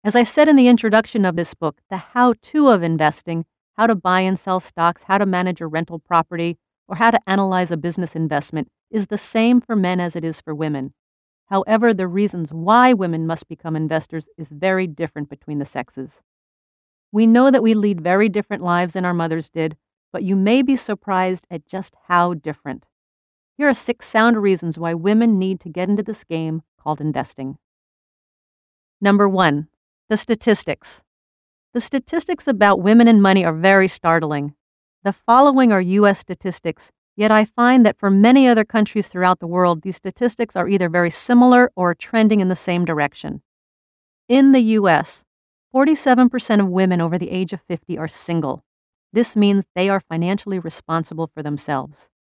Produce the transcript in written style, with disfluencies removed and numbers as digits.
As I said in the introduction of this book, the how-to of investing, how to buy and sell stocks, how to manage a rental property, or how to analyze a business investment, is the same for men as it is for women. However, the reasons why women must become investors is very different between the sexes. We know that we lead very different lives than our mothers did, but you may be surprised at just how different. Here are 6 sound reasons why women need to get into this game called investing. Number 1, the statistics. The statistics about women and money are very startling. The following are U.S. statistics, yet I find that for many other countries throughout the world, these statistics are either very similar or trending in the same direction. In the U.S., 47% of women over the age of 50 are single. This means they are financially responsible for themselves.